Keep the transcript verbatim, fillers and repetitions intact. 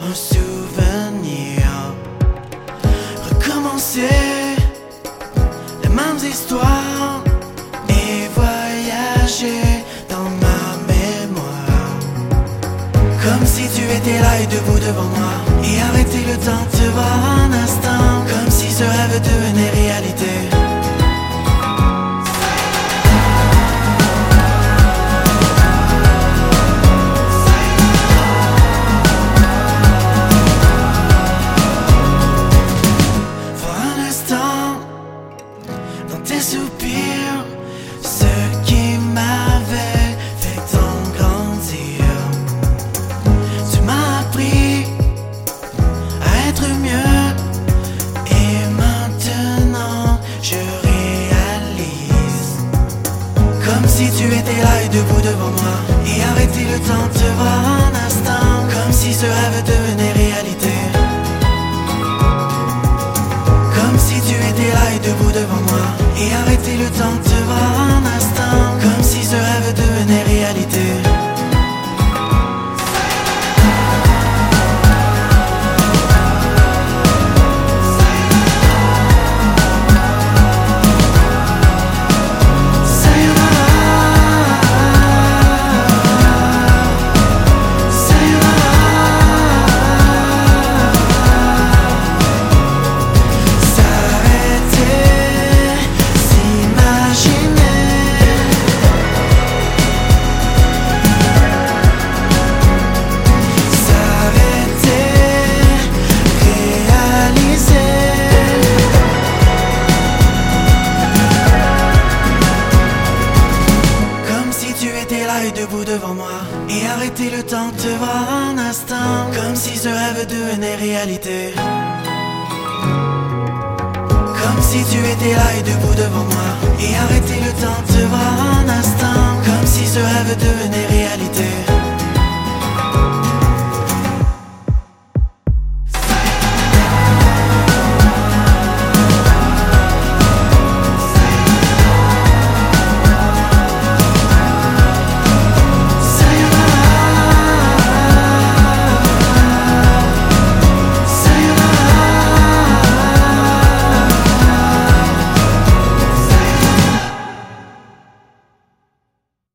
un souvenir. Recommencer les mêmes histoires et voyager dans ma mémoire. Comme si tu étais là et debout devant moi, et arrêter le temps de te voir un instant. Comme si ce rêve devenait réalité. Dans tes soupirs, ce qui m'avait fait tant grandir. Tu m'as appris à être mieux, et maintenant je réalise. Comme si tu étais là et debout devant moi, et arrêter le temps de te voir un instant. Comme si ce rêve devenait réalité. Comme si tu étais là et debout devant moi, et arrêter le temps de te voir un instant. Comme si ce rêve devenait réalité. Debout devant moi, et arrêter le temps de te voir un instant. Comme si ce rêve devenait réalité. Comme si tu étais là et debout devant moi, et arrêter le temps de te voir un instant. Comme si ce rêve devenait réalité.